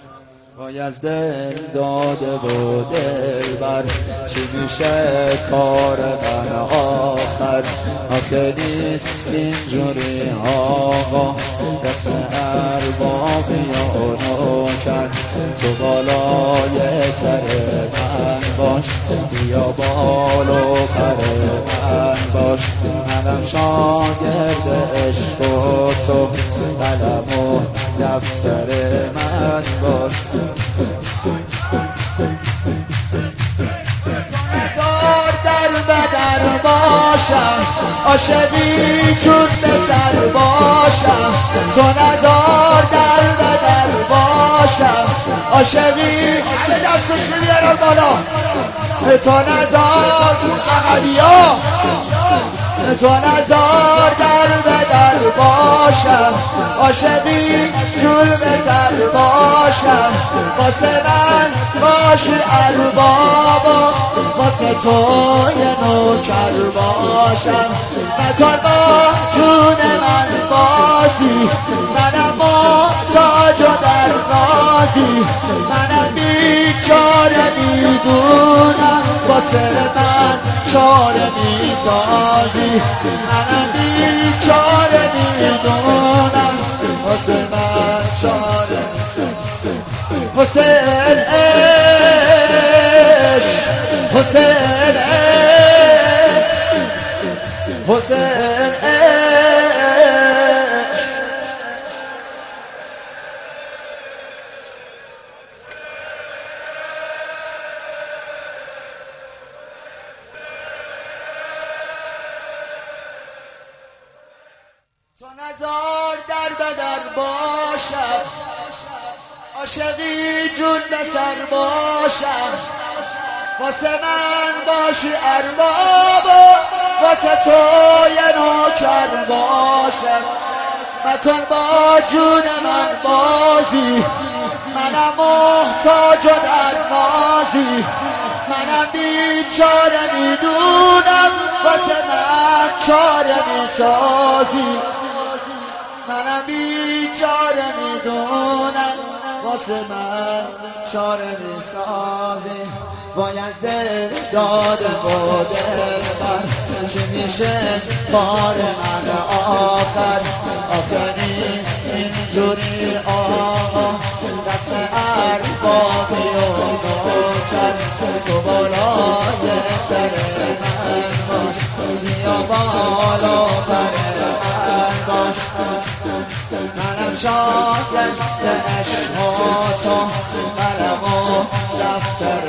وای از دل داده و دل بر چی میشه کار من آخر آخه نیست اینجوری آقا دست اربابی و نوکر تو بالای سر من باش بیا بالو پر من باش منم شاگرد عشق و تو قلم و دفتر من باش هزار در بدر باشم عاشقی چون به سر باشم تو نزار در بدر باشم عاشقی همه دستشون بیارن بالا تو نزار احدیا تو نزار در بدر باشم عاشقی جور به سر باشم واسه من باشی اربابا واسه تو یه نوکر باشم نکن با جون من بازی منم محتاج و در نازی منم بیچاره میدونم واسه من چاره میسازی منم بیچاره میدونم واسه من چاره حسین عشق حسین عشق حسین عشق تو نزار در بدر باشم عاشقی جون به سر باشم واسه من باشی ارباب واسه تو یه نوکر باشم مکن با جون من بازی منم محتاج و در نازی منم بیچاره میدونم واسه من چاره میسازی منم بیچاره میدونم واسه من چاره میسازی وای از دل داده و دل بر چی میشه بار من آخر آخه نیست اینجوری آقا دست اربابی و نوکر تو بالای سر من باش بیا بالا پر من باش منم شاگرد عشق و تو قلم و دفتر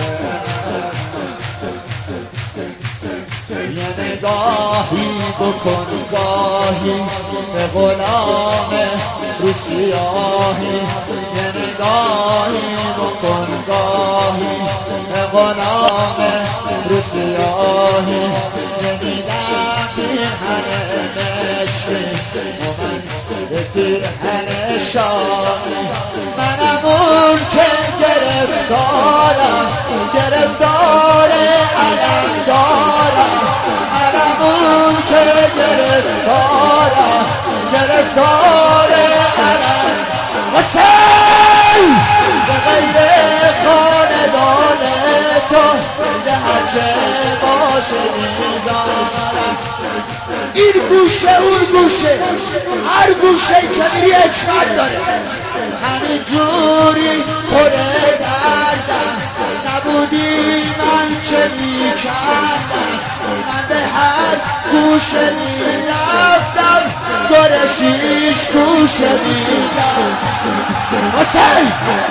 یه نگاهی بکن گاهی به غلام رو سیاهی یه نگاهی بکن گاهی به غلام رو سیاهی نمیدم پیرهن مشکی و من به پیرهن شاهی منم اون که گرفتارم گرفتار علم دارم منم اون که گرفتارم گرفتار علم حسین به غیر خاندان تو هرچه باشه میذارم این گوشه اون گوشه هر گوشه که میری حکمت داره همین جوری پر دردم نبودی من چه میکردم من به هر گوشه میرفتم دور شیش گوشه میدم حسین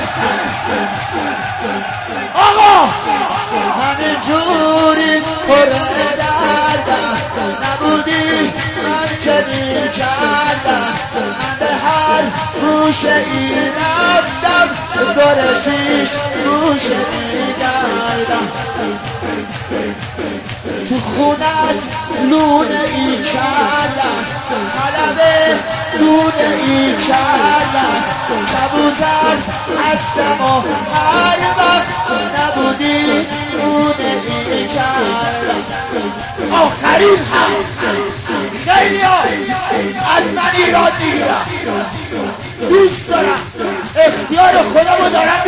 آقا همین جوری پر دردم نبودی من چه میکردم من به هر گوشه ای رفتم دور شیش گوشه میگردم تو خونت لونه ای کردم طلب لونه ای کردم کبوتر هستم و هر وقت نبودی لونه ای کردم آخرین هم خیلی از من ایراد میگیرم دوست دارم اختیار خودمو دارم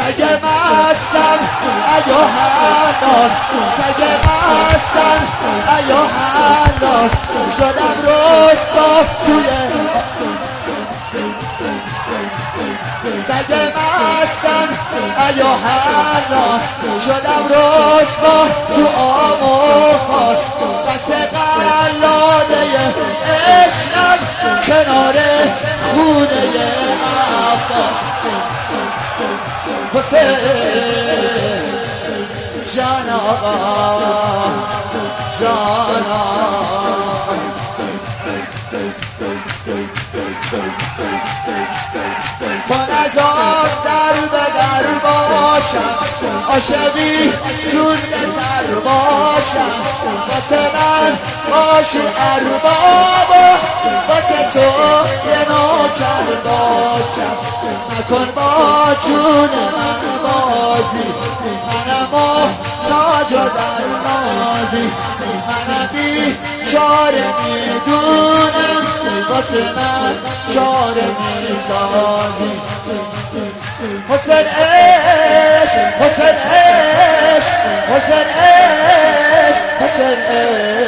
سگ مستم ایو هناس سگ مستم ایو هناس شدم رسوا توی سگ مستم ایو هناس شدم رسوا تو آب و خاص بس قلاده عشقم کنار خونه عباس حسین جان آقا جان آقا با نزار در به در باشم عاشقی جون سر باشم واسه من باشی اربابا واسه تو یه نوکر باشم نکن با جون من بازی منم محتاج و در نازی منم بیچاره میدونم واسه من چاره میسازی حسین عشق حسین عشق حسین عشق حسین عشق